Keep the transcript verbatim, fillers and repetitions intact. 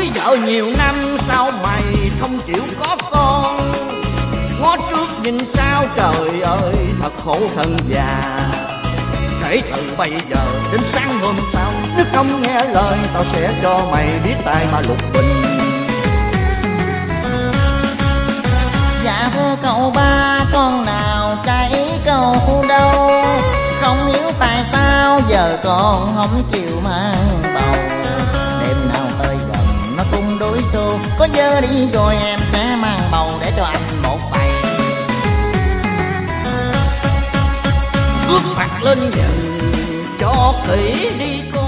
lấy vợ nhiều năm sao mày không chịu có con? Ngó trước nhìn sau trời ơi thật khổ thân già. Kể từ bây giờ đến sáng hôm sau, nếu không nghe lời tao sẽ cho mày biết tay mà lục bình. Dạ thưa cậu ba, con nào chạy cầu đâu, không hiểu tại sao giờ con không chịu mang bầu. Đêm nào tới gần nó cũng đối xô, có nhớ đi rồi em sẽ mang bầu để cho anh một bầy. Bước mặt lên dần cho kỹ đi con.